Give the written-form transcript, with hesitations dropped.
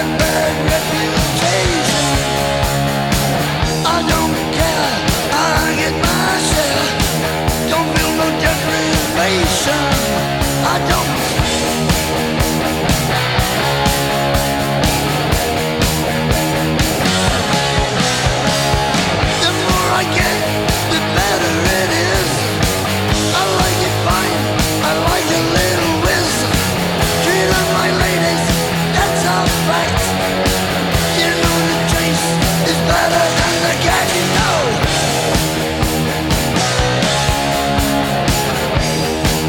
bad reputation. I don't care, I get myself. Don't feel no deprivation. I don't